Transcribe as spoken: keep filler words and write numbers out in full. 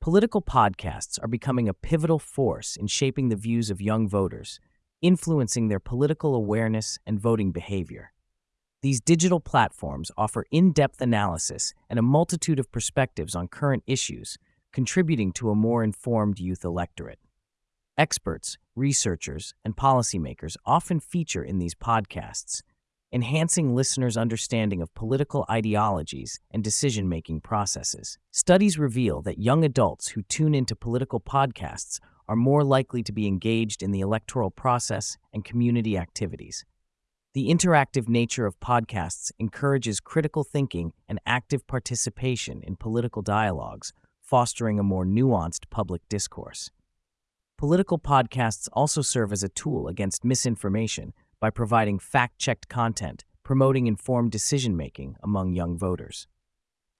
Political podcasts are becoming a pivotal force in shaping the views of young voters, influencing their political awareness and voting behavior. These digital platforms offer in-depth analysis and a multitude of perspectives on current issues, contributing to a more informed youth electorate. Experts, researchers, and policymakers often feature in these podcasts, enhancing listeners' understanding of political ideologies and decision-making processes. Studies reveal that young adults who tune into political podcasts are more likely to be engaged in the electoral process and community activities. The interactive nature of podcasts encourages critical thinking and active participation in political dialogues, fostering a more nuanced public discourse. Political podcasts also serve as a tool against misinformation by providing fact-checked content, promoting informed decision-making among young voters.